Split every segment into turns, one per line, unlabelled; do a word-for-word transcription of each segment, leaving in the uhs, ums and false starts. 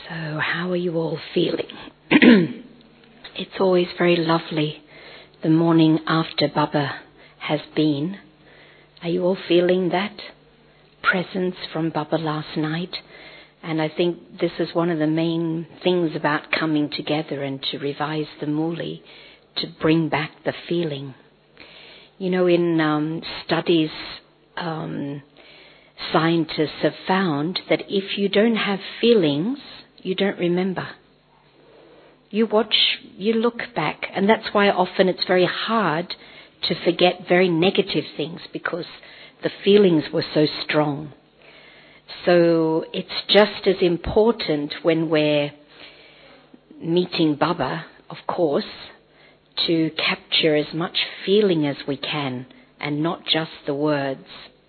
So how are you all feeling? It's always very lovely the morning after Baba has been. Are you all feeling that presence from Baba last night? And I think this is one of the main things about coming together and to revise the Muli, to bring back the feeling. You know, in um, studies, um, scientists have found that if you don't have feelings, you don't remember. You watch, you look back, and that's why often it's very hard to forget very negative things, because the feelings were so strong. So it's just as important when we're meeting Baba, of course, to capture as much feeling as we can and not just the words.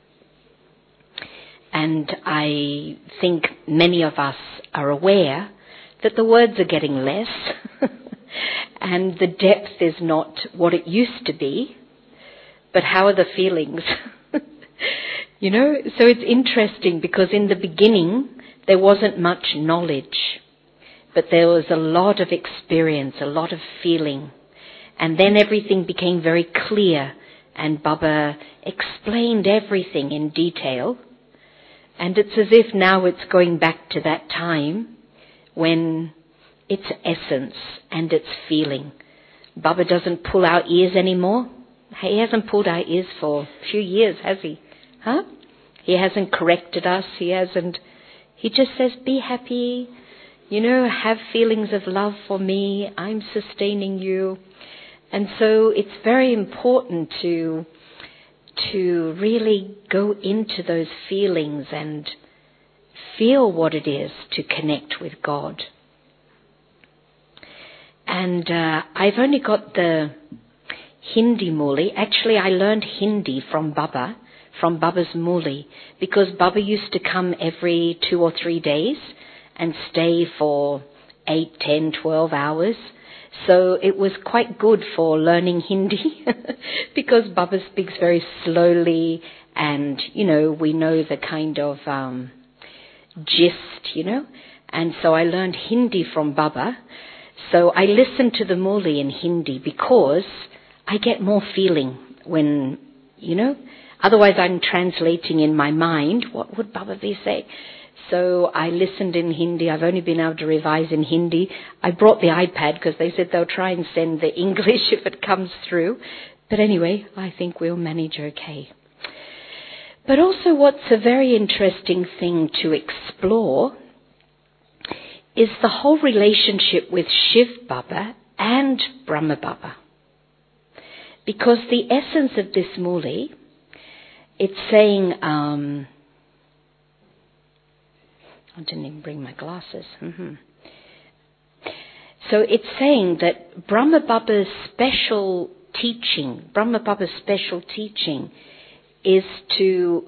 And I think many of us are aware that the words are getting less and the depth is not what it used to be, but how are the feelings? You know, so it's interesting because in the beginning there wasn't much knowledge, but there was a lot of experience, a lot of feeling. And then everything became very clear and Baba explained everything in detail. And it's as if now it's going back to that time when it's essence and it's feeling. Baba doesn't pull our ears anymore. He hasn't pulled our ears for a few years, has he? Huh? He hasn't corrected us. He hasn't. He just says, be happy. You know, have feelings of love for me. I'm sustaining you. And so it's very important to to really go into those feelings and feel what it is to connect with God. And uh, I've only got the Hindi Muli. Actually, I learned Hindi from Baba, from Baba's Muli, because Baba used to come every two or three days and stay for eight, ten, twelve hours. So it was quite good for learning Hindi because Baba speaks very slowly and, you know, we know the kind of um, gist, you know. And so I learned Hindi from Baba. So I listen to the Muli in Hindi because I get more feeling when, you know, otherwise I'm translating in my mind, what would Baba be saying? So I listened in Hindi. I've only been able to revise in Hindi. I brought the iPad because they said they'll try and send the English if it comes through. But anyway, I think we'll manage okay. But also what's a very interesting thing to explore is the whole relationship with Shiv Baba and Brahma Baba. Because the essence of this Muli, it's saying... Um, I didn't even bring my glasses. Mm-hmm. So it's saying that Brahma Baba's special teaching, Brahma Baba's special teaching is to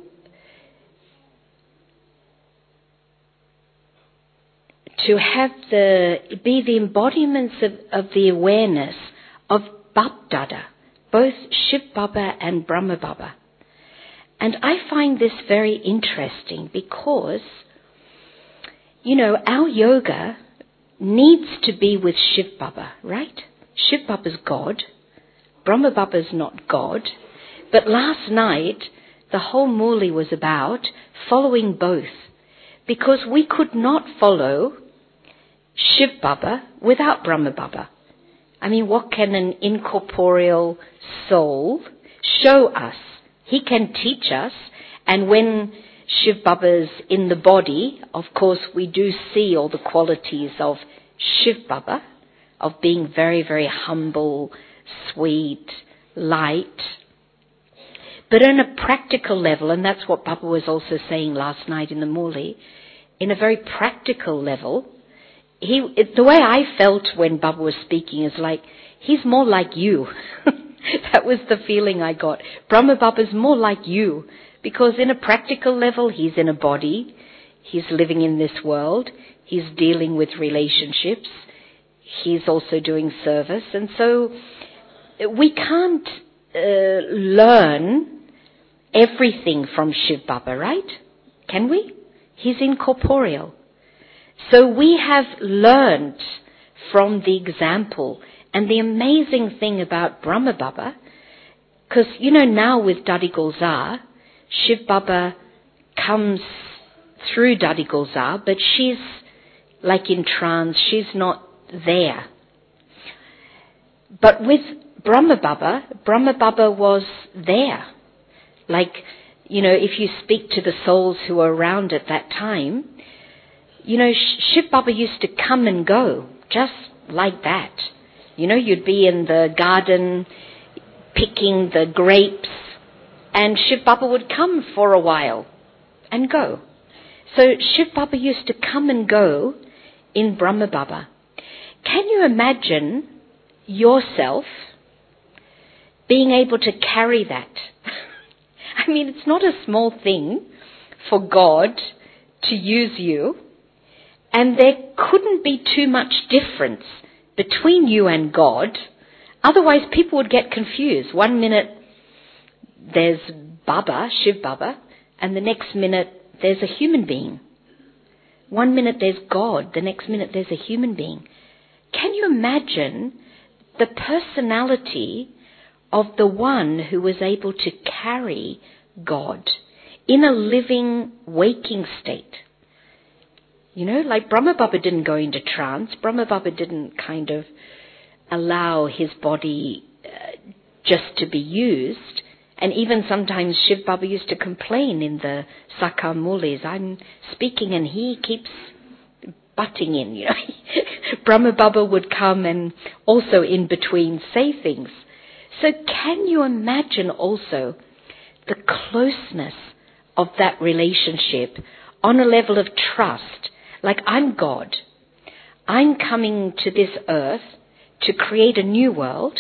to have the be the embodiments of, of the awareness of Bap Dada, both Shiv Baba and Brahma Baba. And I find this very interesting because, you know, our yoga needs to be with Shiv Baba, right? Shiv Baba's God. Brahma Baba's not God. But last night, the whole Muli was about following both. Because we could not follow Shiv Baba without Brahma Baba. I mean, what can an incorporeal soul show us? He can teach us, and when Shiv Baba's in the body, of course we do see all the qualities of Shiv Baba, of being very, very humble, sweet, light. But on a practical level, and that's what Baba was also saying last night in the Muli, in a very practical level, he, it, the way I felt when Baba was speaking is like, he's more like you. That was the feeling I got. Brahma Baba's more like you. Because in a practical level, he's in a body, he's living in this world, he's dealing with relationships, he's also doing service. And so we can't uh, learn everything from Shiv Baba, right? Can we? He's incorporeal. So we have learned from the example. And the amazing thing about Brahma Baba, because, you know, now with Dadi Gulzar, Shiv Baba comes through Dadi Gulzar, but she's like in trance, she's not there. But with Brahma Baba, Brahma Baba was there. Like, you know, if you speak to the souls who were around at that time, you know, Shiv Baba used to come and go, just like that. You know, you'd be in the garden picking the grapes, and Shiv Baba would come for a while and go. So Shiv Baba used to come and go in Brahma Baba. Can you imagine yourself being able to carry that? I mean, it's not a small thing for God to use you, and there couldn't be too much difference between you and God. Otherwise, people would get confused. One minute there's Baba, Shiv Baba, and the next minute there's a human being. One minute there's God, the next minute there's a human being. Can you imagine the personality of the one who was able to carry God in a living, waking state? You know, like Brahma Baba didn't go into trance. Brahma Baba didn't kind of allow his body uh, just to be used. And even sometimes Shiv Baba used to complain in the Sakar Mulis, I'm speaking and he keeps butting in, you know. Brahma Baba would come and also in between say things. So can you imagine also the closeness of that relationship on a level of trust? Like, I'm God. I'm coming to this earth to create a new world,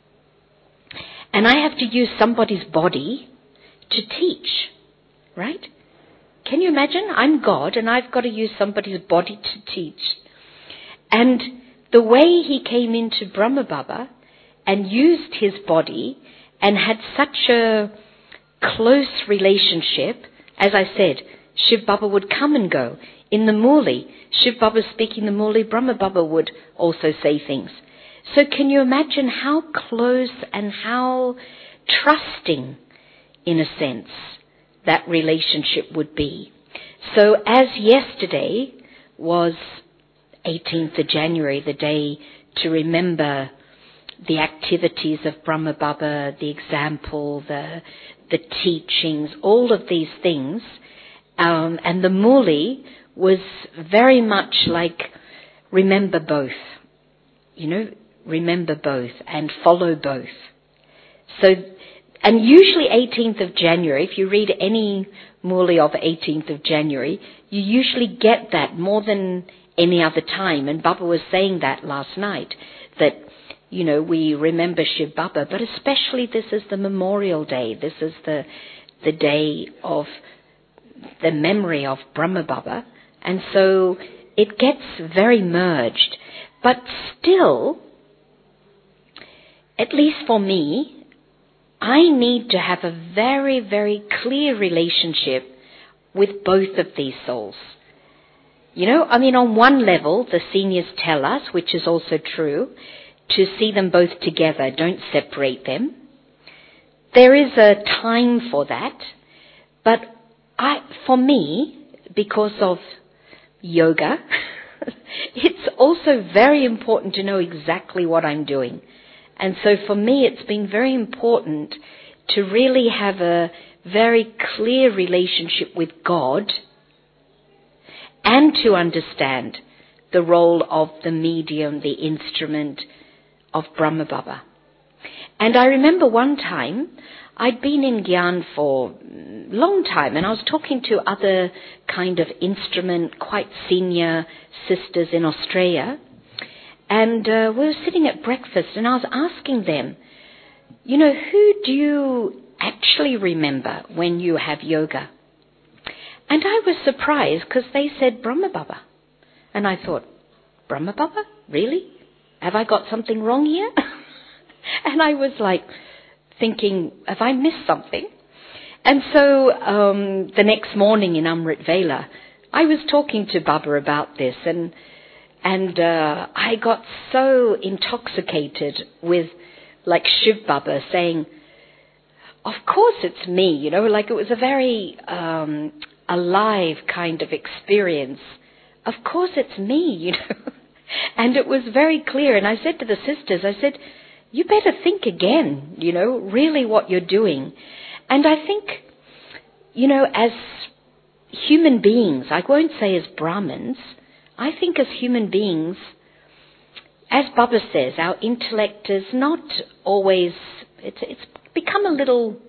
and I have to use somebody's body to teach, right? Can you imagine? I'm God, and I've got to use somebody's body to teach. And the way he came into Brahma Baba and used his body and had such a close relationship, as I said, Shiv Baba would come and go. In the Murli, Shiv Baba speaking the Murli, Brahma Baba would also say things. So can you imagine how close and how trusting, in a sense, that relationship would be? So as yesterday was eighteenth of January, the day to remember the activities of Brahma Baba, the example, the, the teachings, all of these things, um, and the Murli was very much like remember both, you know, remember both and follow both. So, and usually eighteenth of January, if you read any Murli of eighteenth of January, you usually get that more than any other time. And Baba was saying that last night, that, you know, we remember Shiv Baba, but especially this is the Memorial Day. This is the, the day of the memory of Brahma Baba. And so it gets very merged. But still, at least for me, I need to have a very, very clear relationship with both of these souls. You know, I mean, on one level, the seniors tell us, which is also true, to see them both together, don't separate them. There is a time for that. But I, for me, because of yoga, it's also very important to know exactly what I'm doing. And so for me, it's been very important to really have a very clear relationship with God and to understand the role of the medium, the instrument of Brahma Baba. And I remember one time, I'd been in Gyan for a long time, and I was talking to other kind of instrument, quite senior sisters in Australia, and uh, we were sitting at breakfast, and I was asking them, you know, who do you actually remember when you have yoga? And I was surprised because they said Brahma Baba. And I thought, Brahma Baba? Really? Have I got something wrong here? And I was like thinking, have I missed something? And so um, the next morning in Amrit Vela, I was talking to Baba about this, and and uh, I got so intoxicated with, like, Shiv Baba saying, of course it's me, you know, like it was a very um, alive kind of experience. Of course it's me, you know. And it was very clear. And I said to the sisters, I said, you better think again, you know, really what you're doing. And I think, you know, as human beings, I won't say as Brahmins, I think as human beings, as Baba says, our intellect is not always, it's, it's become a little,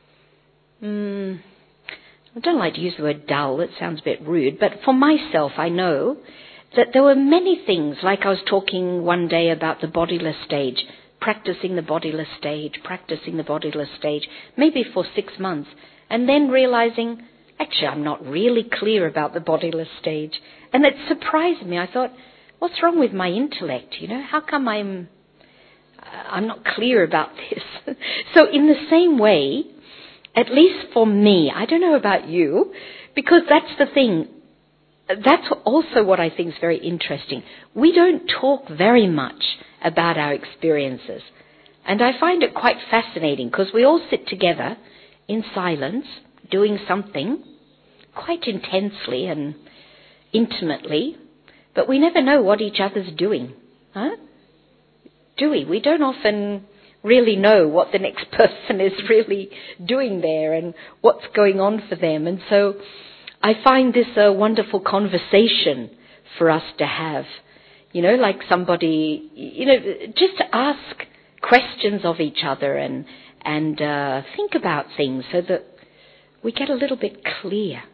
um, I don't like to use the word dull, it sounds a bit rude, but for myself I know that there were many things, like I was talking one day about the bodiless stage, practicing the bodiless stage, practicing the bodiless stage, maybe for six months, and then realizing, actually I'm not really clear about the bodiless stage. And it surprised me. I thought, what's wrong with my intellect? You know, how come I'm, I'm not clear about this? So in the same way, at least for me, I don't know about you, because that's the thing. That's also what I think is very interesting. We don't talk very much about our experiences. And I find it quite fascinating because we all sit together in silence, doing something quite intensely and intimately, but we never know what each other's doing. Huh? Do we? We don't often really know what the next person is really doing there and what's going on for them. And so I find this a wonderful conversation for us to have. You know, like somebody, you know, just to ask questions of each other and, and uh, think about things so that we get a little bit clear.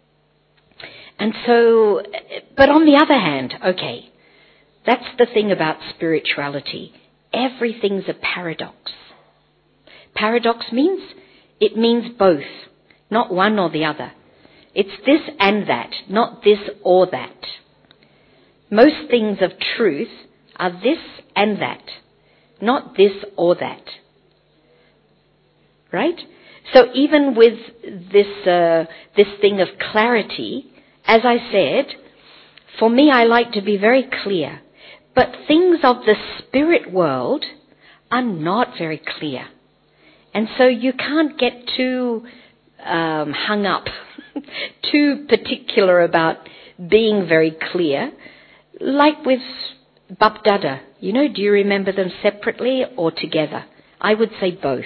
And so, but on the other hand, okay, that's the thing about spirituality. Everything's a paradox. Paradox means, it means both, not one or the other. It's this and that, not this or that. Most things of truth are this and that, not this or that. Right? So even with this uh, this thing of clarity, as I said, for me I like to be very clear. But things of the spirit world are not very clear. And so you can't get too um, hung up, too particular about being very clear. Like with Bap Dada, you know, do you remember them separately or together? I would say both.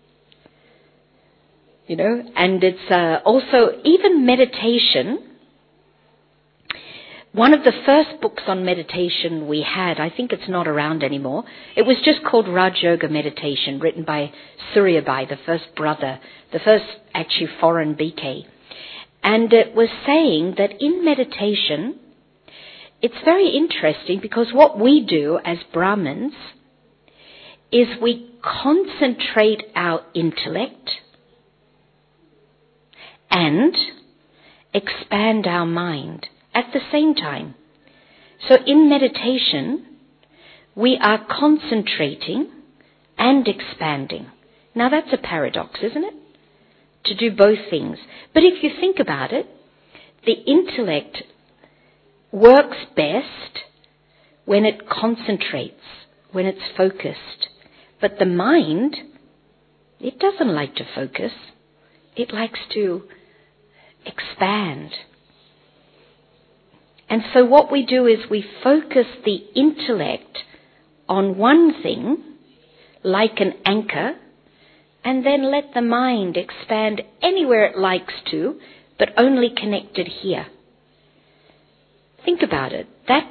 You know, and it's uh, also, even meditation, one of the first books on meditation we had, I think it's not around anymore, it was just called Raj Yoga Meditation, written by Suryabai, the first brother, the first actually foreign B K. And it was saying that in meditation, it's very interesting because what we do as Brahmins is we concentrate our intellect and expand our mind at the same time. So in meditation, we are concentrating and expanding. Now that's a paradox, isn't it? To do both things. But if you think about it, the intellect works best when it concentrates, when it's focused. But the mind, it doesn't like to focus. It likes to expand. And so what we do is we focus the intellect on one thing, like an anchor, and then let the mind expand anywhere it likes to, but only connected here. Think about it. That's,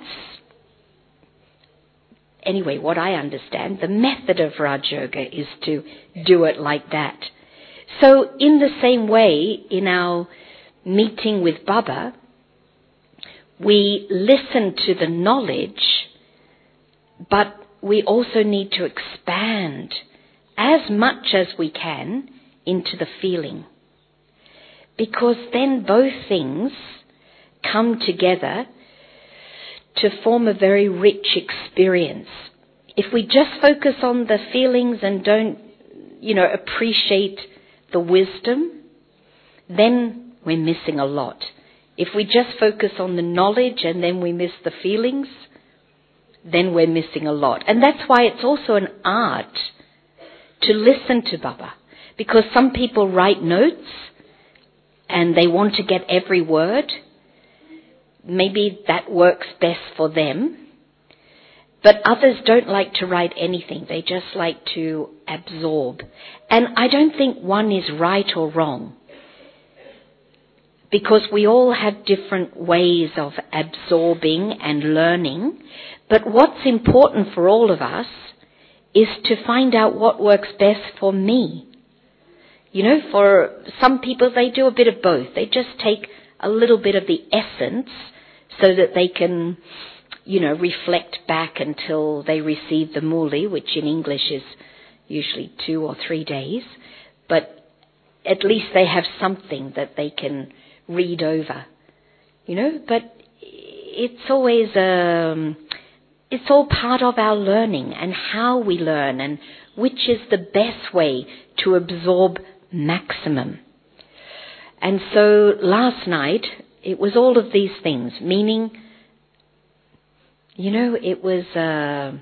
anyway, what I understand. The method of Raj Yoga is to do it like that. So in the same way, in our meeting with Baba, we listen to the knowledge, but we also need to expand as much as we can into the feeling. Because then both things come together to form a very rich experience. If we just focus on the feelings and don't, you know, appreciate the wisdom, then we're missing a lot. If we just focus on the knowledge and then we miss the feelings, then we're missing a lot. And that's why it's also an art to listen to Baba. Because some people write notes and they want to get every word. Maybe that works best for them. But others don't like to write anything. They just like to absorb. And I don't think one is right or wrong. Because we all have different ways of absorbing and learning. But what's important for all of us is to find out what works best for me. You know, for some people they do a bit of both. They just take a little bit of the essence so that they can, you know, reflect back until they receive the muli, which in English is usually two or three days. But at least they have something that they can read over, you know. But it's always, um, it's all part of our learning and how we learn and which is the best way to absorb maximum. And so last night, it was all of these things, meaning, you know, it was uh,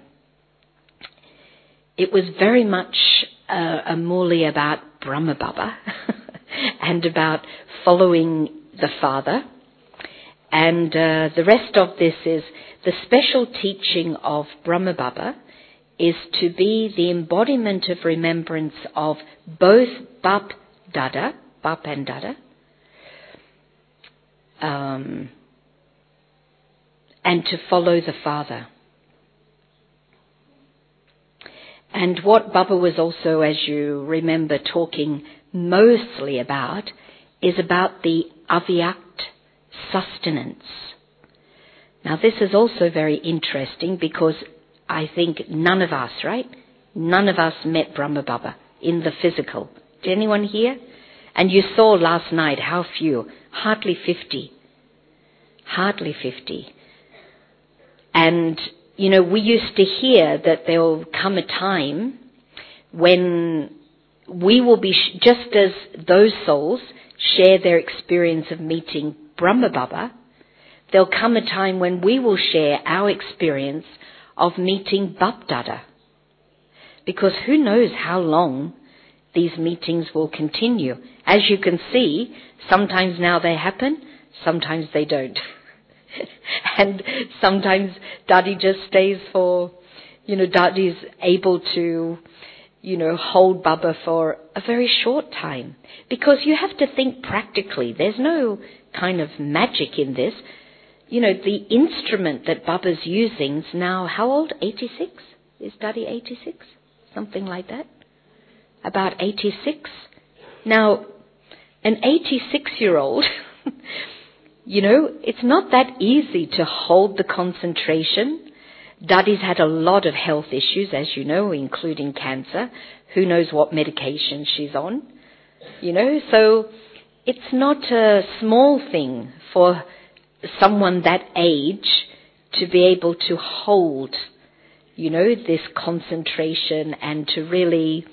it was very much uh, a muli about Brahma Baba and about following the Father. And uh, the rest of this is the special teaching of Brahma Baba is to be the embodiment of remembrance of both Bap Dada, Bap and Dada, um, and to follow the Father. And what Baba was also, as you remember, talking mostly about is about the avyakt sustenance. Now this is also very interesting because I think none of us, right? None of us met Brahma Baba in the physical. Did anyone here? And you saw last night how few, hardly fifty. Hardly fifty. And, you know, we used to hear that there will come a time when we will be, sh- just as those souls share their experience of meeting Brahma Baba, there'll come a time when we will share our experience of meeting Bap Dada. Because who knows how long these meetings will continue. As you can see, sometimes now they happen, sometimes they don't. And sometimes Daddy just stays for, you know, Daddy's able to, you know, hold Baba for a very short time. Because you have to think practically. There's no kind of magic in this. You know, the instrument that Baba's using is now, how old? eighty-six? Is Daddy eighty-six? Something like that. About eighty-six. Now, an eighty-six-year-old, you know, it's not that easy to hold the concentration. Daddy's had a lot of health issues, as you know, including cancer. Who knows what medication she's on? You know, so it's not a small thing for someone that age to be able to hold, you know, this concentration and to really,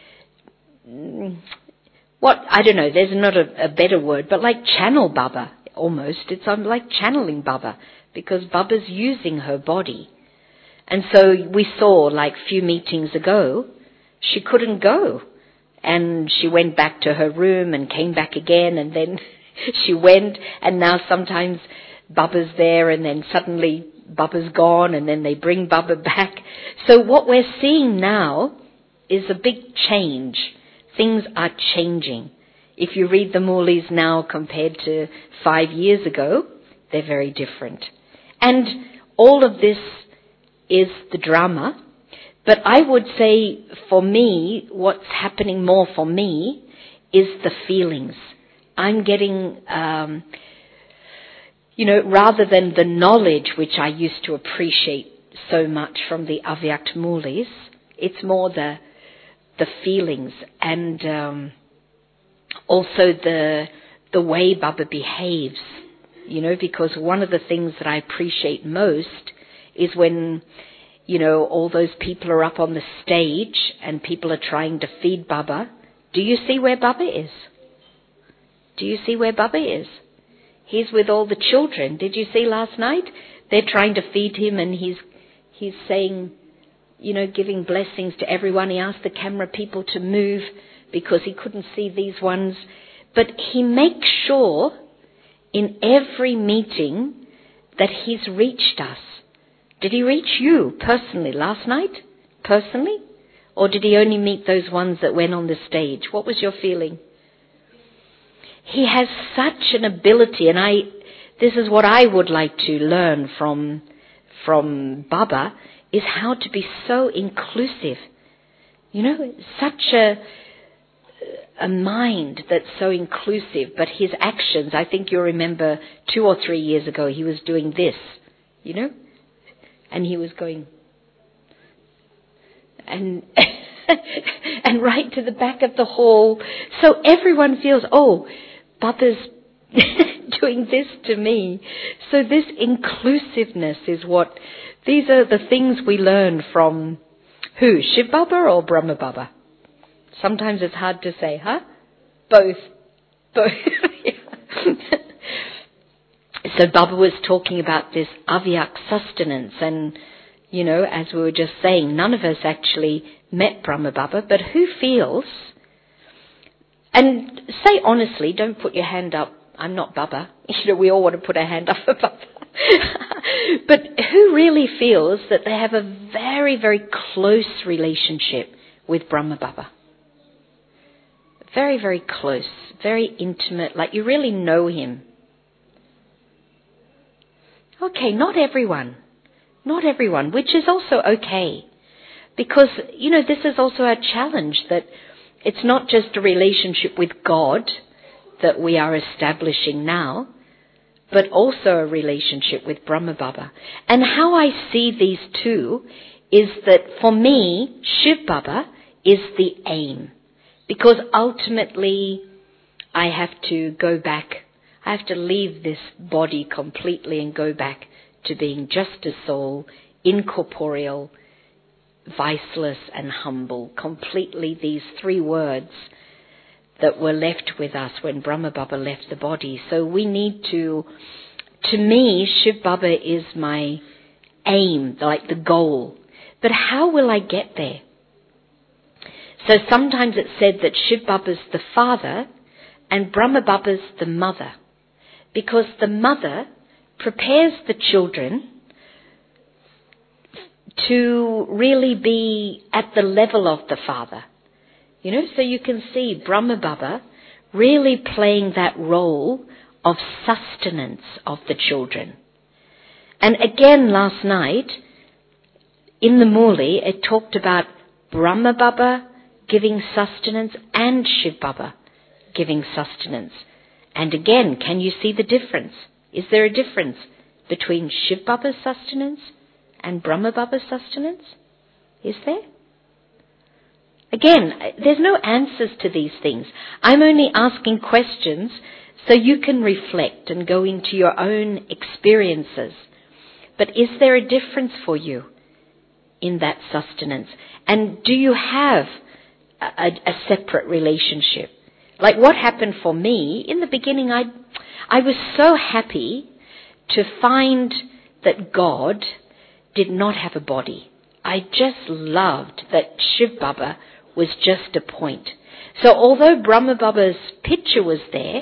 what, I don't know, there's not a, a better word, but like channel Baba almost. It's like channeling Baba because Baba's using her body. And so we saw like a few meetings ago, she couldn't go. And she went back to her room and came back again and then she went, and now sometimes Baba's there and then suddenly Baba's gone and then they bring Baba back. So what we're seeing now is a big change. Things are changing. If you read the Mulis now compared to five years ago, they're very different. And all of this is the drama. But I would say for me, what's happening more for me is the feelings. I'm getting, um, you know, rather than the knowledge which I used to appreciate so much from the Avyakt Mulis, it's more the the feelings and um, also the the way Baba behaves, you know, because one of the things that I appreciate most is when, you know, all those people are up on the stage and people are trying to feed Baba. Do you see where Baba is? Do you see where Baba is? He's with all the children. Did you see last night? They're trying to feed him and he's he's saying, you know, giving blessings to everyone. He asked the camera people to move because he couldn't see these ones. But he makes sure in every meeting that he's reached us. Did he reach you personally last night? Personally? Or did he only meet those ones that went on the stage? What was your feeling? He has such an ability, and I, this is what I would like to learn from, from Baba, is how to be so inclusive. You know, such a, a mind that's so inclusive, but his actions, I think you'll remember two or three years ago, he was doing this, you know, and he was going, and, and right to the back of the hall, so everyone feels, oh, Baba's doing this to me. So this inclusiveness is what, these are the things we learn from who? Shiv Baba or Brahma Baba? Sometimes it's hard to say, huh? Both. Both. So Baba was talking about this avyak sustenance, and, you know, as we were just saying, none of us actually met Brahma Baba, but who feels, and say honestly, don't put your hand up, I'm not Baba. You know, we all want to put our hand up for Baba. But who really feels that they have a very, very close relationship with Brahma Baba? Very, very close, very intimate, like you really know him. Okay, not everyone. Not everyone, which is also okay. Because, you know, this is also a challenge, that it's not just a relationship with God that we are establishing now, but also a relationship with Brahma Baba. And how I see these two is that for me, Shiv Baba is the aim. Because ultimately, I have to go back, I have to leave this body completely and go back to being just a soul, incorporeal, viceless and humble. Completely these three words that were left with us when Brahma Baba left the body. So we need to, to me, Shiv Baba is my aim, like the goal. But how will I get there? So sometimes it's said that Shiv Baba's the father and Brahma Baba's the mother, because the mother prepares the children to really be at the level of the father. You know, so you can see Brahma Baba really playing that role of sustenance of the children. And again last night, in the Murli, it talked about Brahma Baba giving sustenance and Shiv Baba giving sustenance. And again, can you see the difference? Is there a difference between Shiv Baba's sustenance and Brahma Baba's sustenance? Is there? Again, there's no answers to these things. I'm only asking questions so you can reflect and go into your own experiences. But is there a difference for you in that sustenance? And do you have a, a separate relationship? Like what happened for me, in the beginning I, I was so happy to find that God did not have a body. I just loved that Shiv Baba was just a point. So although Brahma Baba's picture was there,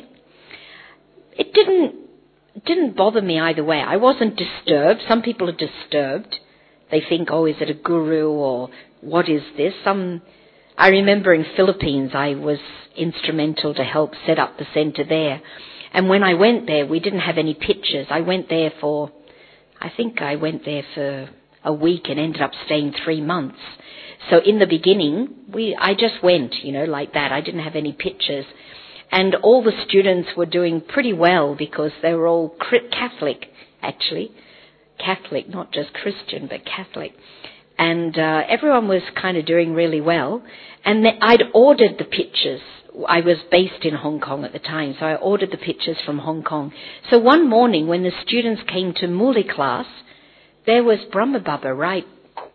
it didn't didn't bother me either way. I wasn't disturbed. Some people are disturbed. They think, oh, is it a guru or what is this? Some, I remember in Philippines, I was instrumental to help set up the center there. And when I went there, we didn't have any pictures. I went there for, I think I went there for a week and ended up staying three months. So in the beginning, we I just went, you know, like that. I didn't have any pictures. And all the students were doing pretty well because they were all Catholic, actually. Catholic, not just Christian, but Catholic. And uh, everyone was kind of doing really well. And then I'd ordered the pictures. I was based in Hong Kong at the time, so I ordered the pictures from Hong Kong. So one morning when the students came to Murli class, there was Brahma Baba, right?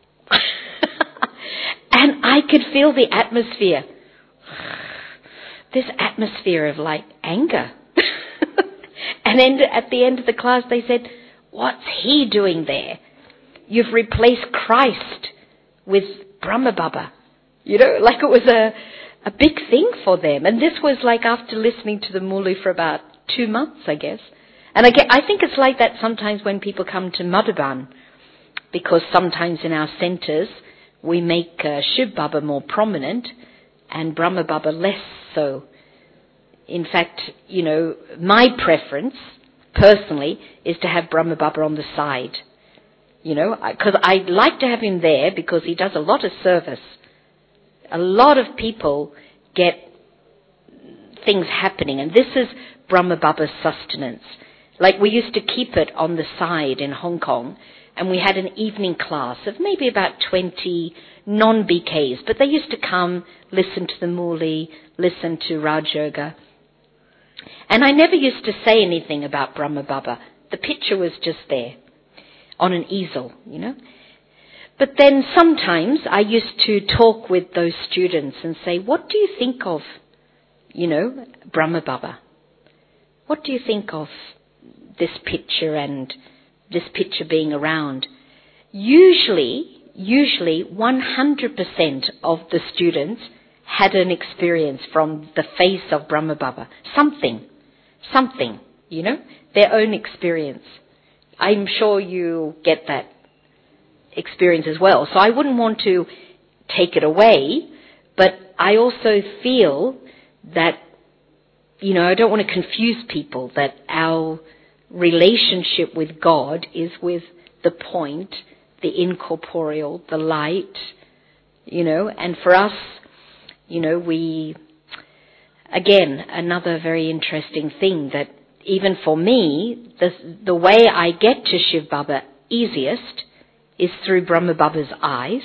And I could feel the atmosphere. This atmosphere of like anger. And then at the end of the class they said, what's he doing there? You've replaced Christ with Brahma Baba. You know, like it was a, a big thing for them. And this was like after listening to the Muli for about two months, I guess. And I, get, I think it's like that sometimes when people come to Madhuban, because sometimes in our centres we make uh, Shiv Baba more prominent and Brahma Baba less so. In fact, you know, my preference, personally, is to have Brahma Baba on the side. You know, because I like to have him there because he does a lot of service. A lot of people get things happening, and this is Brahma Baba's sustenance. Like we used to keep it on the side in Hong Kong, and we had an evening class of maybe about twenty non-B Ks, but they used to come, listen to the Muli, listen to Raj Yoga. And I never used to say anything about Brahma Baba. The picture was just there on an easel, you know. But then sometimes I used to talk with those students and say, what do you think of, you know, Brahma Baba? What do you think of this picture and this picture being around? Usually, usually one hundred percent of the students had an experience from the face of Brahma Baba. Something, something, you know, their own experience. I'm sure you get that experience as well. So I wouldn't want to take it away, but I also feel that, you know, I don't want to confuse people that our relationship with God is with the point, the incorporeal, the light, you know, and for us, you know, we, again, another very interesting thing that even for me, the, the way I get to Shiv Baba easiest is through Brahma Baba's eyes.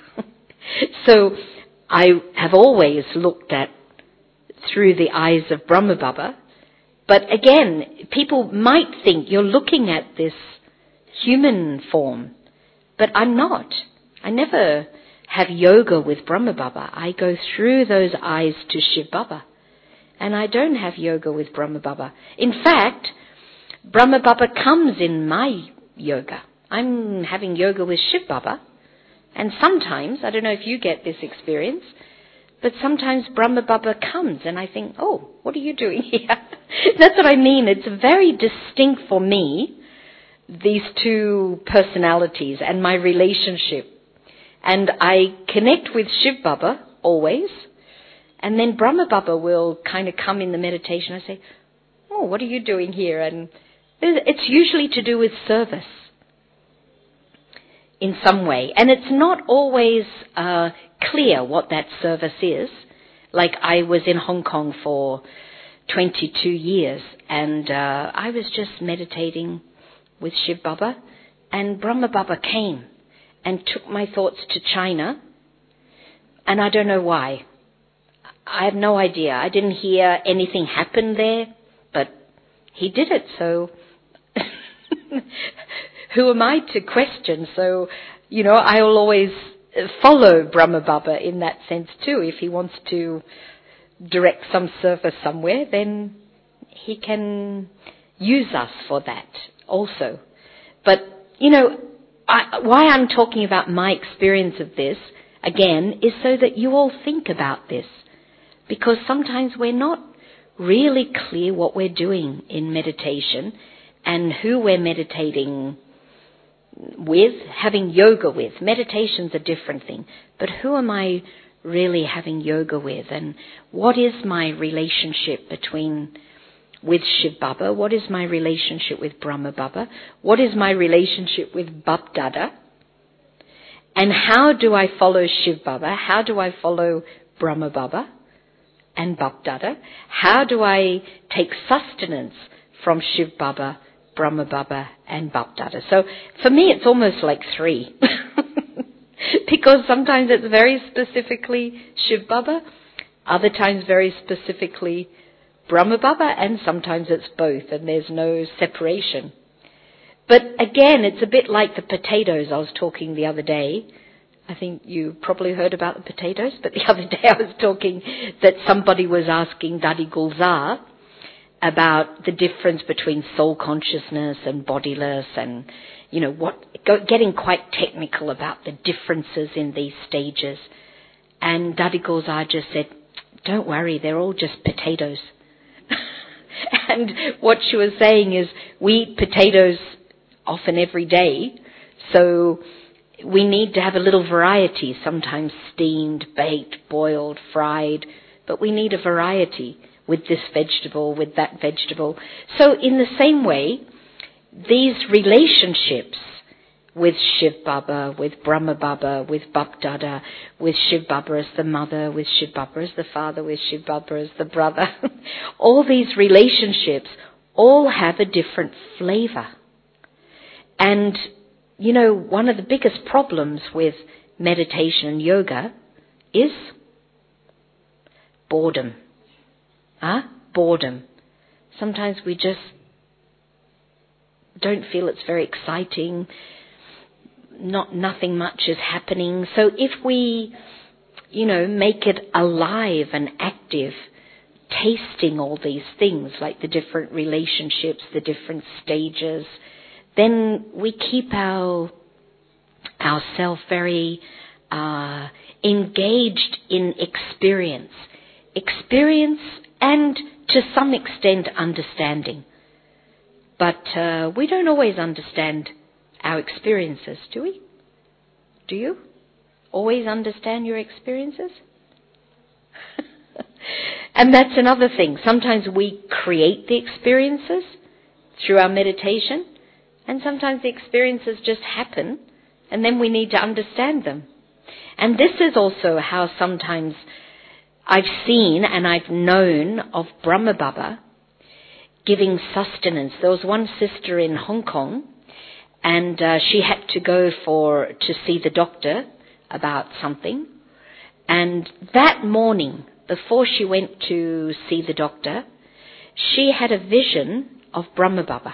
So I have always looked at through the eyes of Brahma Baba. But again, people might think you're looking at this human form, but I'm not. I never have yoga with Brahma Baba. I go through those eyes to Shiv Baba. And I don't have yoga with Brahma Baba. In fact, Brahma Baba comes in my yoga. I'm having yoga with Shiv Baba. And sometimes, I don't know if you get this experience, but sometimes Brahma Baba comes and I think, oh, what are you doing here? That's what I mean. It's very distinct for me, these two personalities and my relationship. And I connect with Shiv Baba always. And then Brahma Baba will kind of come in the meditation. I say, oh, what are you doing here? And it's usually to do with service in some way. And it's not always uh, clear what that service is. Like I was in Hong Kong for twenty-two years and uh, I was just meditating with Shiv Baba and Brahma Baba came and took my thoughts to China. And I don't know why. I have no idea. I didn't hear anything happen there, but he did it, so who am I to question? So, you know, I will always follow Brahma Baba in that sense too. If he wants to direct some service somewhere, then he can use us for that also. But, you know, I, why I'm talking about my experience of this, again, is so that you all think about this. Because sometimes we're not really clear what we're doing in meditation and who we're meditating with, having yoga with. Meditation's a different thing. But who am I really having yoga with? And what is my relationship between with Shiv Baba? What is my relationship with Brahma Baba? What is my relationship with Bap Dada? And how do I follow Shiv Baba? How do I follow Brahma Baba and Bap Dada? How do I take sustenance from Shiv Baba, Brahma Baba and Bap Dada? So for me it's almost like three. Because sometimes it's very specifically Shiv Baba, other times very specifically Brahma Baba, and sometimes it's both and there's no separation. But again, it's a bit like the potatoes I was talking the other day. I think you probably heard about the potatoes, but the other day I was talking that somebody was asking Dadi Gulzar about the difference between soul consciousness and bodiless, and, you know, what, go, getting quite technical about the differences in these stages. And Dadi Gozar just said, don't worry, they're all just potatoes. And what she was saying is, we eat potatoes often every day, so we need to have a little variety, sometimes steamed, baked, boiled, fried, but we need a variety with this vegetable, with that vegetable. So in the same way, these relationships with Shiv Baba, with Brahma Baba, with Bap Dada, with Shiv Baba as the mother, with Shiv Baba as the father, with Shiv Baba as the brother, all these relationships all have a different flavor. And, you know, one of the biggest problems with meditation and yoga is boredom. Huh? Boredom. Sometimes we just don't feel it's very exciting. Not nothing much is happening. So if we, you know, make it alive and active, tasting all these things, like the different relationships, the different stages, then we keep our ourselves very uh, engaged in experience, experience, and to some extent understanding. But uh, we don't always understand our experiences, do we? Do you always understand your experiences? And that's another thing. Sometimes we create the experiences through our meditation, and sometimes the experiences just happen, and then we need to understand them. And this is also how sometimes I've seen and I've known of Brahma Baba giving sustenance. There was one sister in Hong Kong, and uh, she had to go for to see the doctor about something. And that morning, before she went to see the doctor, she had a vision of Brahma Baba.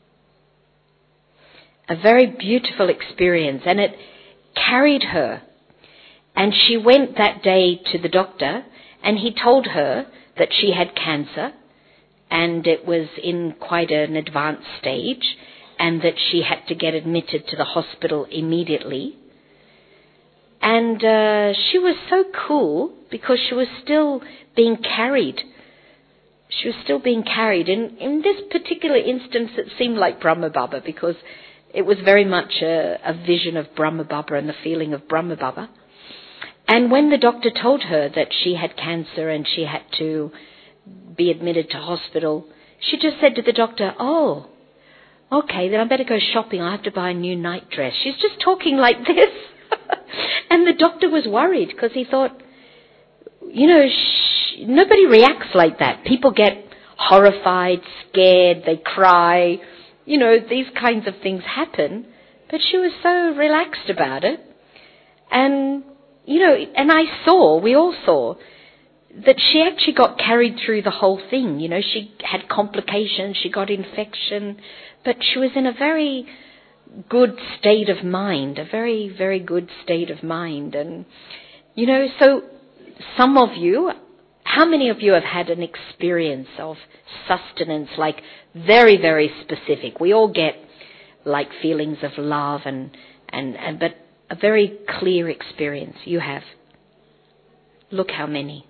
A very beautiful experience, and it carried her. And she went that day to the doctor, and he told her that she had cancer, and it was in quite an advanced stage, and that she had to get admitted to the hospital immediately. And uh, she was so cool because she was still being carried. She was still being carried. In, in this particular instance, it seemed like Brahma Baba because it was very much a, a vision of Brahma Baba and the feeling of Brahma Baba. And when the doctor told her that she had cancer and she had to be admitted to hospital, she just said to the doctor, oh, okay, then I better go shopping. I have to buy a new night dress. She's just talking like this. And the doctor was worried because he thought, you know, sh- nobody reacts like that. People get horrified, scared, they cry. You know, these kinds of things happen. But she was so relaxed about it. And, you know, and I saw, we all saw, that she actually got carried through the whole thing. You know, she had complications, she got infection, but she was in a very good state of mind, a very, very good state of mind. And, you know, so some of you, how many of you have had an experience of sustenance, like very, very specific? We all get like feelings of love and, and, and but a very clear experience. You have. Look how many.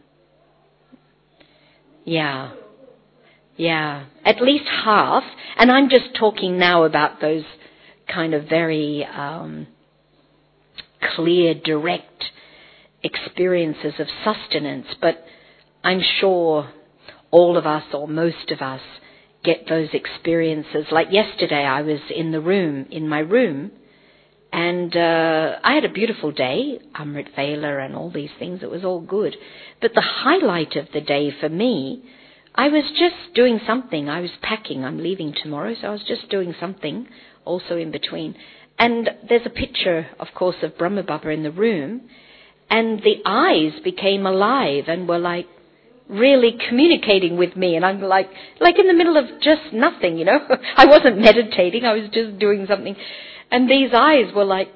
Yeah. Yeah. At least half. And I'm just talking now about those kind of very um, clear, direct experiences of sustenance. But I'm sure all of us or most of us get those experiences. Like yesterday I was in the room, in my room, and uh, I had a beautiful day, Amrit Vela and all these things. It was all good. But the highlight of the day for me, I was just doing something. I was packing. I'm leaving tomorrow, so I was just doing something also in between. And there's a picture, of course, of Brahma Baba in the room, and the eyes became alive and were like really communicating with me. And I'm like, like in the middle of just nothing, you know. I wasn't meditating. I was just doing something. And these eyes were like,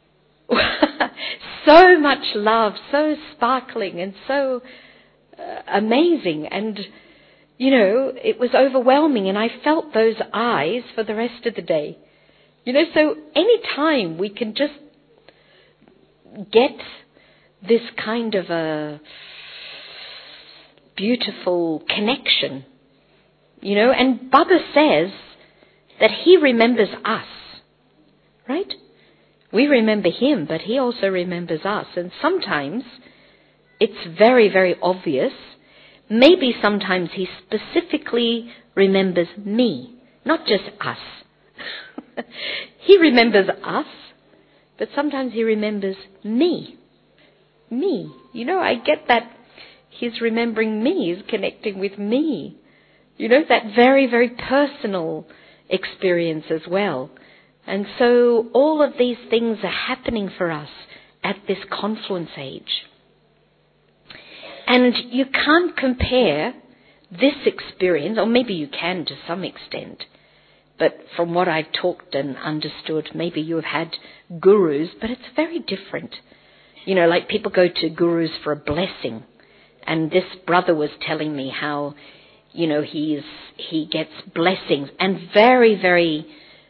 so much love, so sparkling and so uh, amazing. And you know, it was overwhelming, and I felt those eyes for the rest of the day. You know, so any time we can just get this kind of a beautiful connection, you know, and Baba says that he remembers us, right? We remember him, but he also remembers us. And sometimes it's very, very obvious. Maybe sometimes he specifically remembers me, not just us. He remembers us, but sometimes he remembers me. Me. You know, I get that he's remembering me, he's connecting with me. You know, that very, very personal experience as well. And so all of these things are happening for us at this confluence age. And you can't compare this experience, or maybe you can to some extent, but from what I've talked and understood, maybe you have had gurus, but it's very different. You know, like people go to gurus for a blessing. And this brother was telling me how, you know, he's he gets blessings and very, very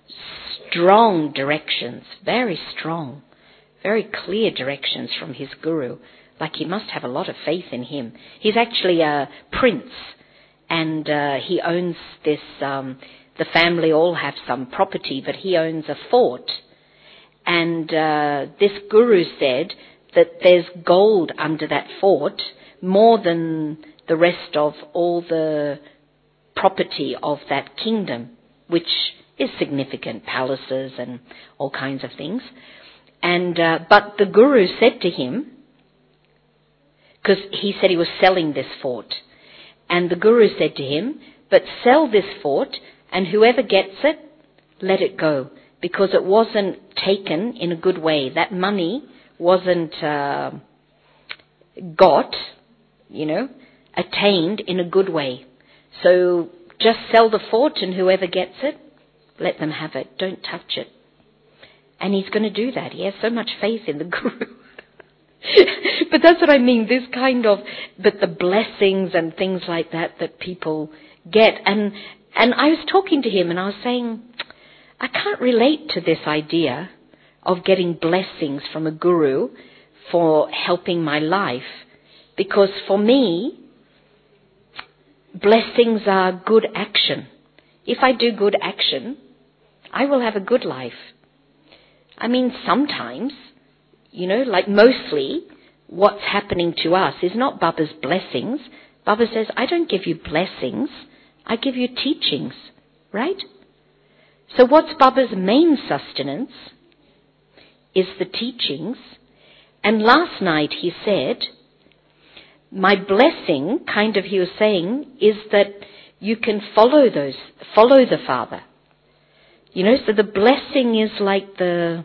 strong directions, very strong, very clear directions from his guru. Like he must have a lot of faith in him. He's actually a prince, and uh, he owns this, um, the family all have some property, but he owns a fort. And uh, this guru said that there's gold under that fort, more than the rest of all the property of that kingdom, which is significant, palaces and all kinds of things. And uh, but the guru said to him, because he said he was selling this fort, and the guru said to him, but sell this fort, and whoever gets it, let it go, because it wasn't taken in a good way. That money wasn't uh, got, you know, attained in a good way. So just sell the fort, and whoever gets it, let them have it. Don't touch it. And he's going to do that. He has so much faith in the guru. But that's what I mean, this kind of, but the blessings and things like that that people get. And and I was talking to him and I was saying, I can't relate to this idea of getting blessings from a guru for helping my life. Because for me, blessings are good action. If I do good action, I will have a good life. I mean, sometimes, you know, like mostly, what's happening to us is not Baba's blessings. Baba says, I don't give you blessings, I give you teachings, right? So what's Baba's main sustenance is the teachings. And last night he said, my blessing, kind of he was saying, is that you can follow those, follow the Father. You know, so the blessing is like the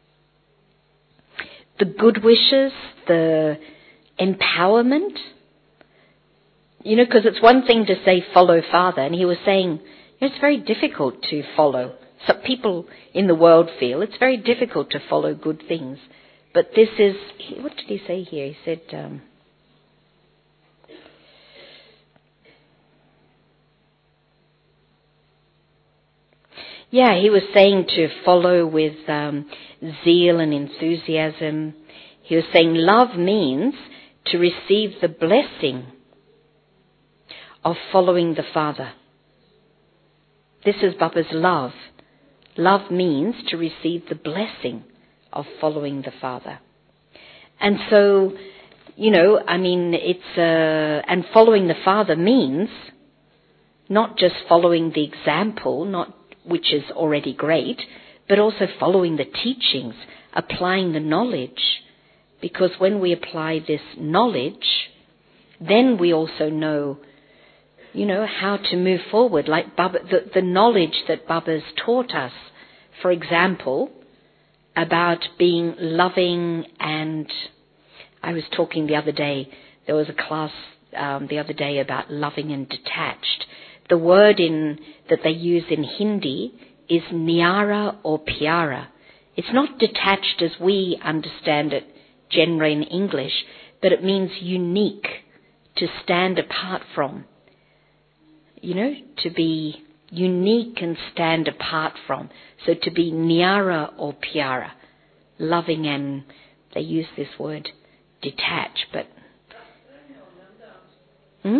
the good wishes, the empowerment. You know, because it's one thing to say follow Father, and he was saying it's very difficult to follow. Some people in the world feel it's very difficult to follow good things. But this is, what did he say here? He said, um, yeah, he was saying to follow with um, zeal and enthusiasm. He was saying love means to receive the blessing of following the Father. This is Baba's love. Love means to receive the blessing of following the Father. And so, you know, I mean, it's, uh, and following the Father means not just following the example, not which is already great, but also following the teachings, applying the knowledge. Because when we apply this knowledge, then we also know, you know, how to move forward. Like Baba, the, the knowledge that Baba's taught us, for example, about being loving, and I was talking the other day, there was a class um, the other day about loving and detached. The word in that they use in Hindi is nyara or pyara. It's not detached as we understand it generally in English, but it means unique, to stand apart from. you know, to be unique and stand apart from. So to be Nyara or Pyara, loving and, they use this word, detach, but... Hmm?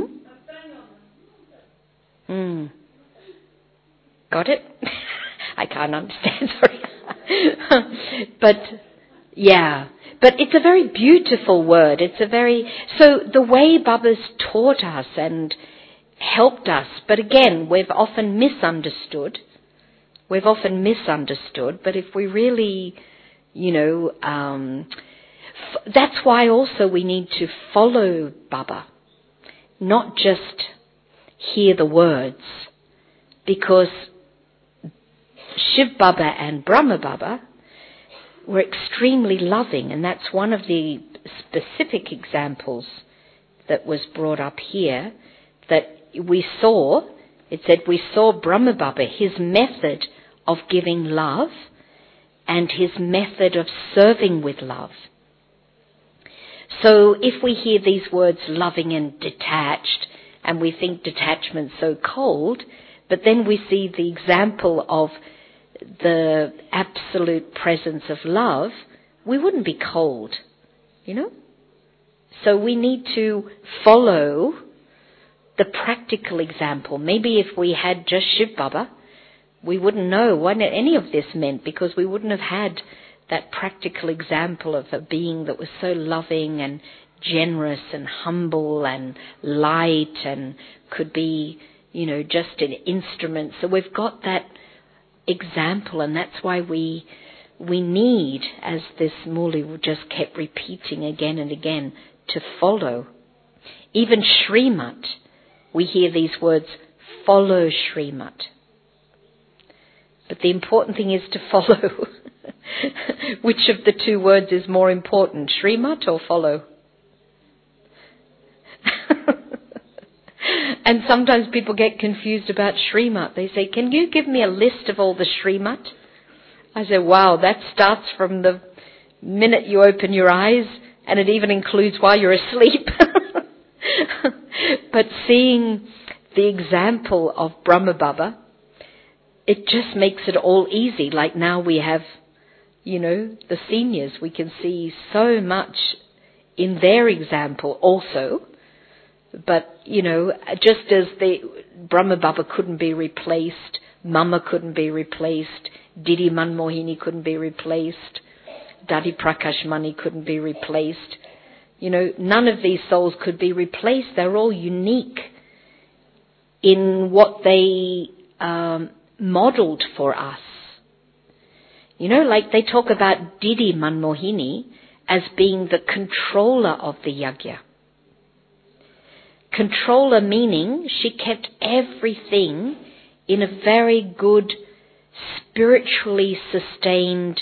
Hmm. Got it? I can't understand, sorry. But, yeah. But it's a very beautiful word. It's a very... So the way Baba's taught us and helped us, but again, we've often misunderstood. We've often misunderstood, but if we really, you know... Um, f- that's why also we need to follow Baba, not just hear the words, because Shiv Baba and Brahma Baba were extremely loving, and that's one of the specific examples that was brought up here, that we saw. It said we saw Brahma Baba, his method of giving love and his method of serving with love. So if we hear these words loving and detached, and we think detachment's so cold, but then we see the example of the absolute presence of love, we wouldn't be cold, you know? So we need to follow the practical example. Maybe if we had just Shiv Baba, we wouldn't know what any of this meant, because we wouldn't have had that practical example of a being that was so loving and generous and humble and light and could be, you know, just an instrument. So we've got that example, and that's why we we need, as this Muli just kept repeating again and again, to follow. Even Srimat, we hear these words, follow Srimat. But the important thing is to follow. Which of the two words is more important, Srimat or follow? And sometimes people get confused about Srimat. They say, can you give me a list of all the Srimat? I say, wow, that starts from the minute you open your eyes, and it even includes while you're asleep. But seeing the example of Brahma Baba, it just makes it all easy. Like now we have, you know, the seniors. We can see so much in their example also. But, you know, just as the Brahma Baba couldn't be replaced, Mama couldn't be replaced, Didi Manmohini couldn't be replaced, Dadi Prakash Mani couldn't be replaced. You know, none of these souls could be replaced. They're all unique in what they um, modeled for us. You know, like they talk about Didi Manmohini as being the controller of the yajna. Controller meaning she kept everything in a very good, spiritually sustained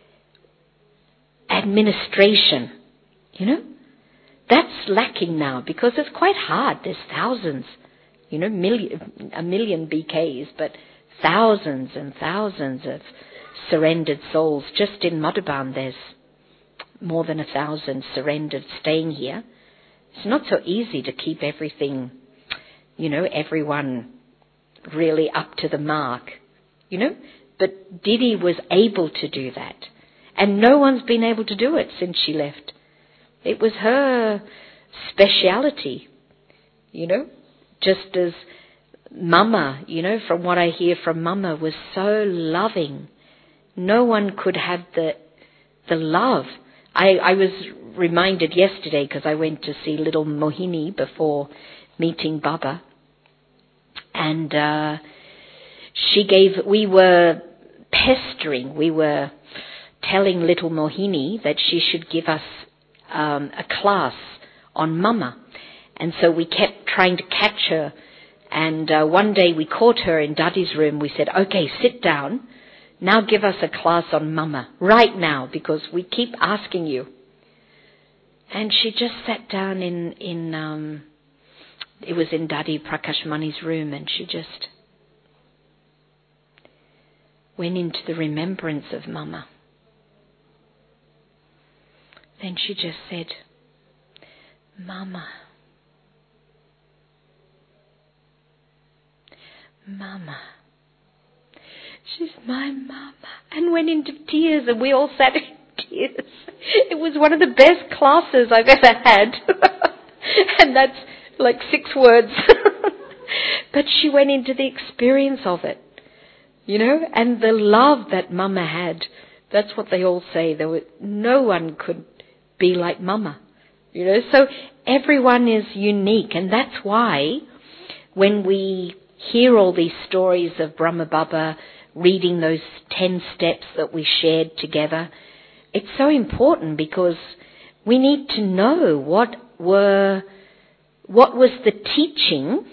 administration. You know? That's lacking now because it's quite hard. There's thousands, you know, million, a million B Ks, but thousands and thousands of surrendered souls. Just in Madhuban there's more than a thousand surrendered staying here. It's not so easy to keep everything, you know, everyone really up to the mark, you know. But Didi was able to do that. And no one's been able to do it since she left. It was her speciality, you know. Just as Mama, you know, from what I hear from Mama, was so loving. No one could have the the love. I, I was reminded yesterday because I went to see little Mohini before meeting Baba, and uh, she gave. We were pestering. We were telling little Mohini that she should give us um, a class on Mama, and so we kept trying to catch her. And uh, one day we caught her in Dadi's room. We said, "Okay, sit down. Now give us a class on Mama, right now, because we keep asking you." And she just sat down in, in um, it was in Dadi Prakash Mani's room, and she just went into the remembrance of Mama. Then she just said, "Mama, Mama. She's my mama. And went into tears, and we all sat in tears. It was one of the best classes I've ever had. And that's like six words. But she went into the experience of it, you know, and the love that Mama had. That's what they all say. There were, no one could be like Mama, you know. So everyone is unique, and that's why when we hear all these stories of Brahma Baba, reading those ten steps that we shared together, it's so important because we need to know what were, what was the teaching,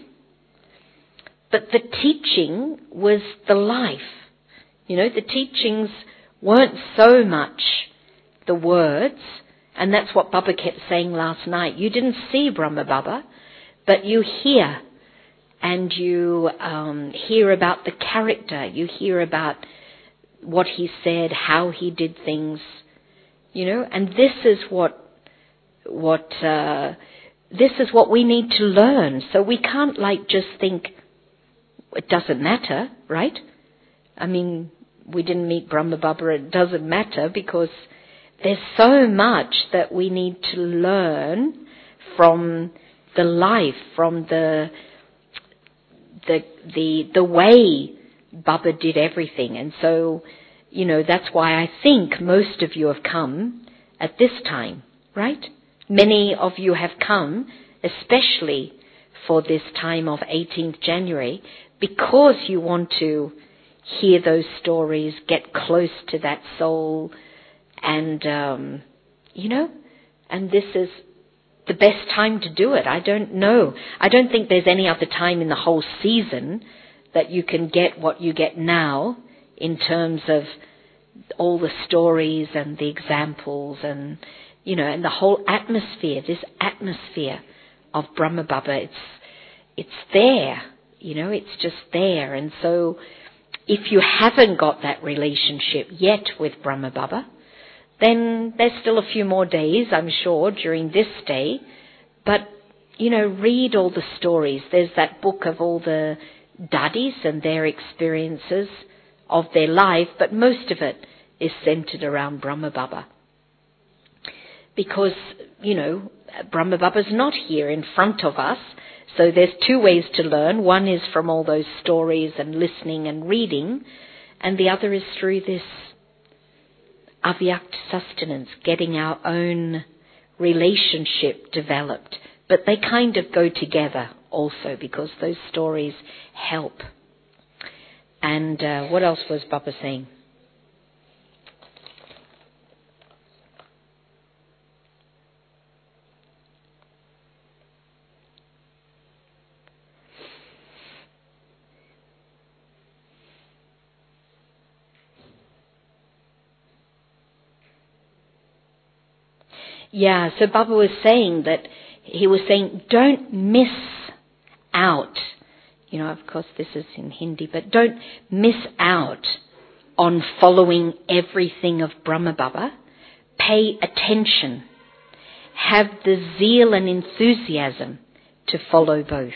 but the teaching was the life. You know, the teachings weren't so much the words, and that's what Baba kept saying last night. You didn't see Brahma Baba, but you hear, and you um, hear about the character, you hear about what he said, how he did things, you know, and this is what, what, uh, this is what we need to learn. So we can't like just think, it doesn't matter, right? I mean, we didn't meet Brahma Baba, it doesn't matter, because there's so much that we need to learn from the life, from the the the the way Baba did everything. And so, you know, that's why I think most of you have come at this time, right? Many of you have come, especially for this time of eighteenth January, because you want to hear those stories, get close to that soul, and, um, you know, and this is the best time to do it. I don't know. I don't think there's any other time in the whole season that you can get what you get now in terms of all the stories and the examples and, you know, and the whole atmosphere, this atmosphere of Brahma Baba. It's, it's there, you know, it's just there. And so if you haven't got that relationship yet with Brahma Baba, then there's still a few more days, I'm sure, during this day. But, you know, read all the stories. There's that book of all the dadis and their experiences of their life, but most of it is centered around Brahma Baba. Because, you know, Brahma Baba's not here in front of us, so there's two ways to learn. One is from all those stories and listening and reading, and the other is through this avyakt sustenance, getting our own relationship developed. But they kind of go together also, because those stories help. And uh, what else was Baba saying? Yeah, so Baba was saying that, he was saying, don't miss out. You know, of course this is in Hindi, but don't miss out on following everything of Brahma Baba. Pay attention. Have the zeal and enthusiasm to follow both.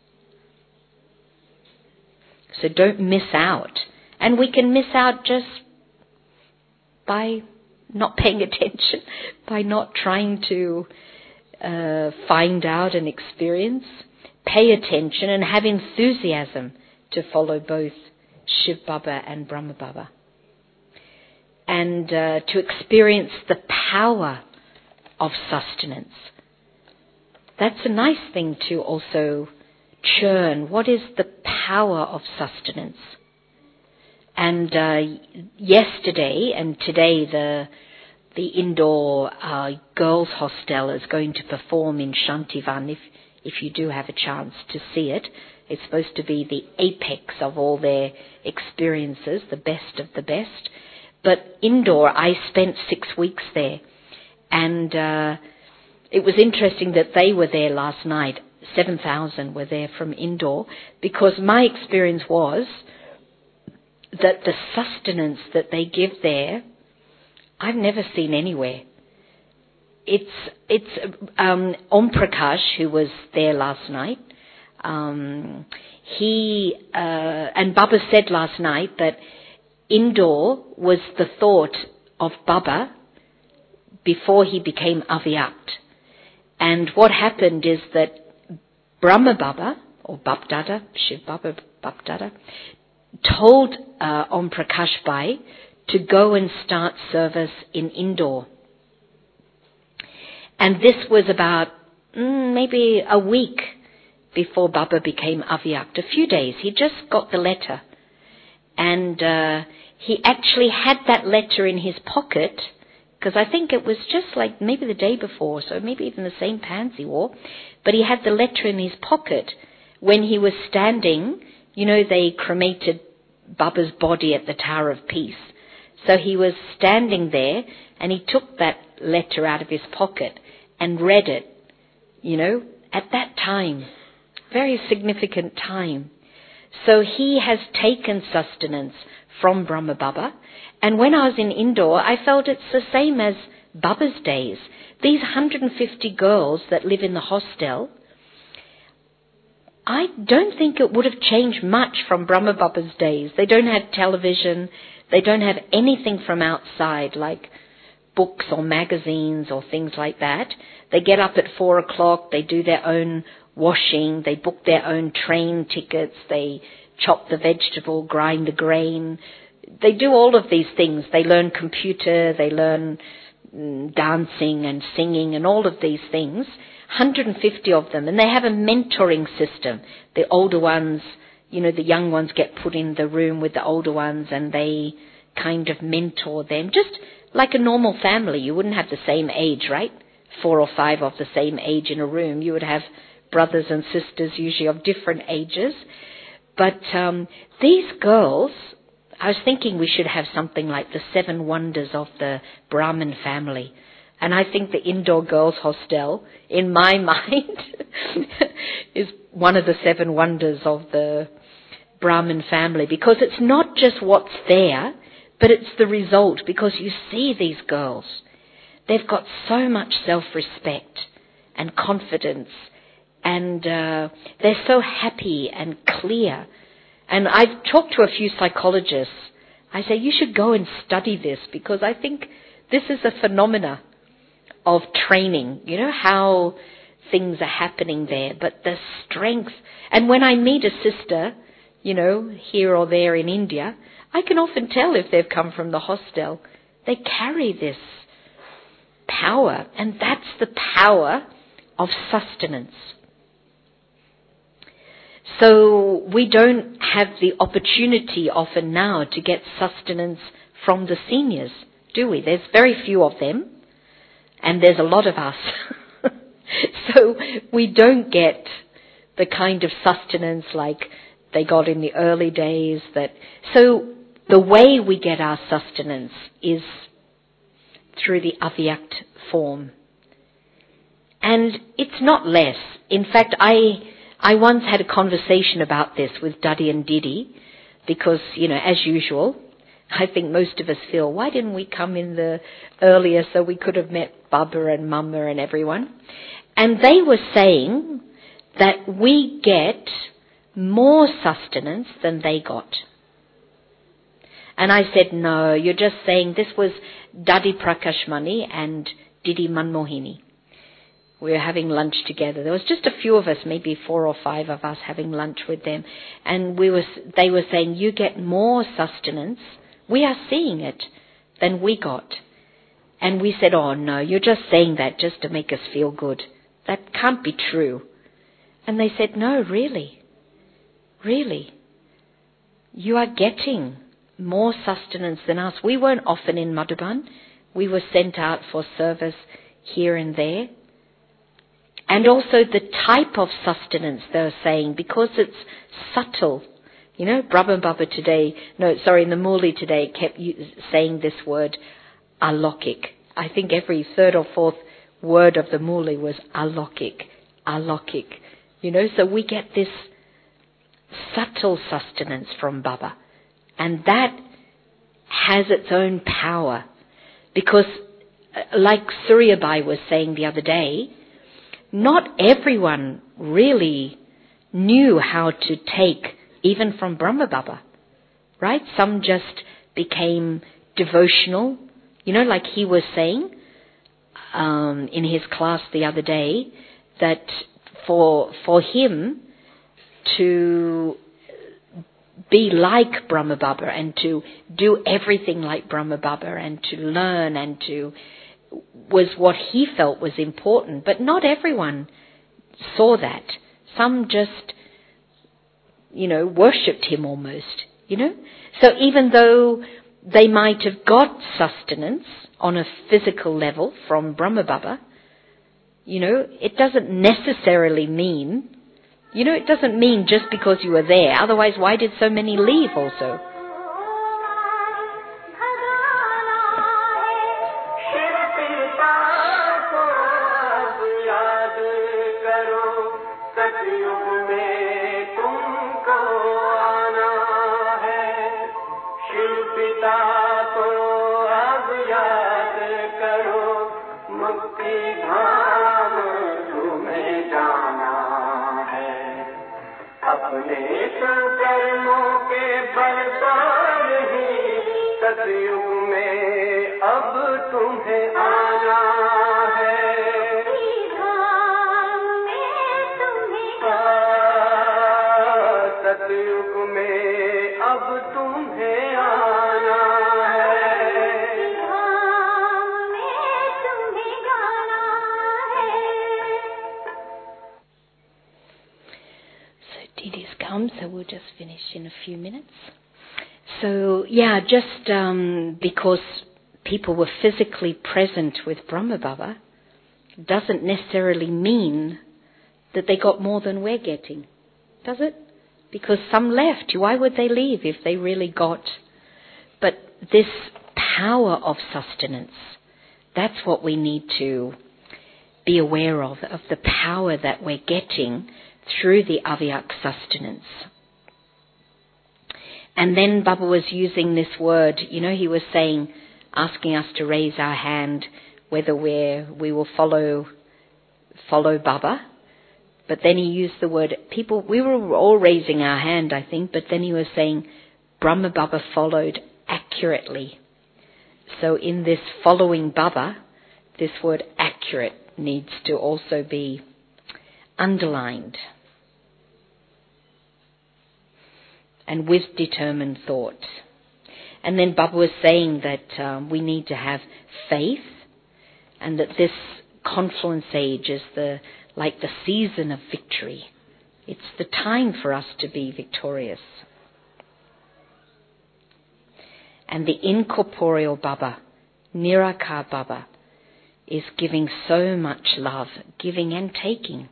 So don't miss out. And we can miss out just by not paying attention, by not trying to uh, find out and experience. Pay attention and have enthusiasm to follow both Shiv Baba and Brahma Baba. And uh, to experience the power of sustenance. That's a nice thing to also churn. What is the power of sustenance? And uh, yesterday and today, the the indoor uh, girls' hostel is going to perform in Shantivan. If if you do have a chance to see it, it's supposed to be the apex of all their experiences, the best of the best. But indoor, I spent six weeks there, and uh, it was interesting that they were there last night. Seven thousand were there from indoor, because my experience was that the sustenance that they give there, I've never seen anywhere. It's it's um, Om Prakash, who was there last night. Um, he, uh, and Baba said last night that Indore was the thought of Baba before he became Avyakt. And what happened is that Brahma Baba, or Bapdada, Shiv Baba Bapdada, told uh, Om Prakash Bhai to go and start service in Indore. And this was about mm, maybe a week before Baba became Avyakt, a few days. He just got the letter. And uh, he actually had that letter in his pocket, because I think it was just like maybe the day before, so maybe even the same pants he wore. But he had the letter in his pocket when he was standing. You know, they cremated Baba's body at the Tower of Peace. So he was standing there, and he took that letter out of his pocket and read it, you know, at that time. Very significant time. So he has taken sustenance from Brahma Baba. And when I was in Indore, I felt it's the same as Baba's days. These one hundred fifty girls that live in the hostel, I don't think it would have changed much from Brahma Baba's days. They don't have television. They don't have anything from outside, like books or magazines or things like that. They get up at four o'clock. They do their own washing. They book their own train tickets. They chop the vegetable, grind the grain. They do all of these things. They learn computer. They learn mm, dancing and singing and all of these things. one hundred fifty of them. And they have a mentoring system. The older ones, you know, the young ones get put in the room with the older ones and they kind of mentor them. Just like a normal family. You wouldn't have the same age, right? Four or five of the same age in a room. You would have brothers and sisters usually of different ages. But um, these girls, I was thinking we should have something like the seven wonders of the Brahmin family. And I think the Indore Girls Hostel, in my mind, is one of the seven wonders of the Brahmin family. Because it's not just what's there, but it's the result. Because you see these girls, they've got so much self-respect and confidence. And uh, they're so happy and clear. And I've talked to a few psychologists. I say, you should go and study this, because I think this is a phenomena of training. You know, how things are happening there. But the strength. And when I meet a sister, you know, here or there in India, I can often tell if they've come from the hostel. They carry this power. And that's the power of sustenance. So we don't have the opportunity often now to get sustenance from the seniors, do we? There's very few of them, and there's a lot of us. So we don't get the kind of sustenance like they got in the early days. That so the way we get our sustenance is through the Avyakt form. And it's not less. In fact, I... I once had a conversation about this with Duddy and Diddy, because, you know, as usual, I think most of us feel, why didn't we come in the earlier so we could have met Baba and Mama and everyone? And they were saying that we get more sustenance than they got. And I said, no, you're just saying this was Duddy Prakashmani and Diddy Manmohini. We were having lunch together. There was just a few of us, maybe four or five of us having lunch with them. And we were, they were saying, you get more sustenance. We are seeing it than we got. And we said, oh no, you're just saying that just to make us feel good. That can't be true. And they said, no, really. Really. You are getting more sustenance than us. We weren't often in Madhuban. We were sent out for service here and there. And also the type of sustenance they're saying, because it's subtle. You know, Brahma Baba today, no, sorry, in the Murli today kept saying this word, alokik. I think every third or fourth word of the Murli was alokik, alokik. You know, so we get this subtle sustenance from Baba. And that has its own power. Because, like Suryabai was saying the other day, not everyone really knew how to take even from Brahma Baba, right? Some just became devotional, you know, like he was saying um, in his class the other day, that for for him to be like Brahma Baba and to do everything like Brahma Baba and to learn and to was what he felt was important. But not everyone saw that. Some just, you know, worshipped him almost, you know. So even though they might have got sustenance on a physical level from Brahma Baba, you know, it doesn't necessarily mean, you know, it doesn't mean just because you were there. Otherwise, why did so many leave also?
अपने कर्मों के बल पर ही सतयुग में अब तुम्हें आना है। सतयुग में अब तुम्हें आना
Didi's come, so we'll just finish in a few minutes. So, yeah, just um, because people were physically present with Brahma Baba doesn't necessarily mean that they got more than we're getting, does it? Because some left. Why would they leave if they really got? But this power of sustenance, that's what we need to be aware of, of the power that we're getting through the Avyak sustenance. And then Baba was using this word, you know, he was saying, asking us to raise our hand whether we're, we will follow, follow Baba. But then he used the word, people, we were all raising our hand, I think, but then he was saying, Brahma Baba followed accurately. So in this following Baba, this word accurate needs to also be underlined. And with determined thought. And then Baba was saying that um, we need to have faith, and that this confluence age is the like the season of victory. It's the time for us to be victorious. And the incorporeal Baba, Nirakar Baba, is giving so much love, giving and taking.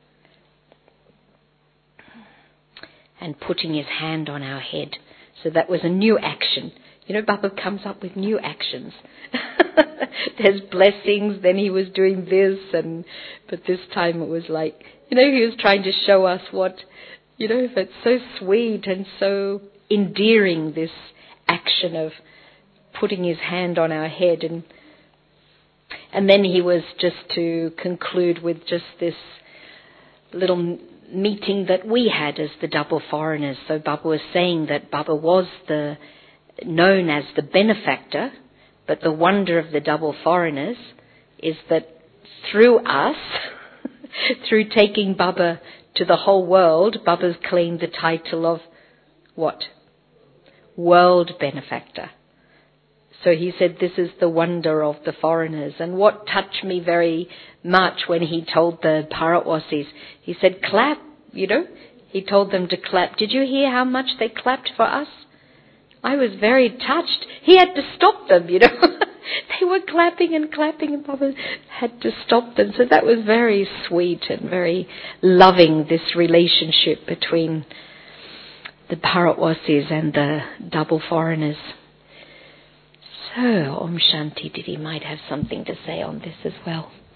And putting his hand on our head. So that was a new action. You know, Baba comes up with new actions. There's blessings, then he was doing this, and but this time it was like, you know, he was trying to show us what, you know, it's so sweet and so endearing, this action of putting his hand on our head. And and then he was just to conclude with just this little meeting that we had as the double foreigners. So Baba was saying that Baba was the known as the benefactor, but the wonder of the double foreigners is that through us, through taking Baba to the whole world, Baba's claimed the title of what? World benefactor. So he said, this is the wonder of the foreigners. And what touched me very much when he told the Bharatwasis, he said, clap, you know. He told them to clap. Did you hear how much they clapped for us? I was very touched. He had to stop them, you know. They were clapping and clapping, and Baba had to stop them. So that was very sweet and very loving, this relationship between the Bharatwasis and the double foreigners. So, Om Shanti Didi might have something to say on this as well.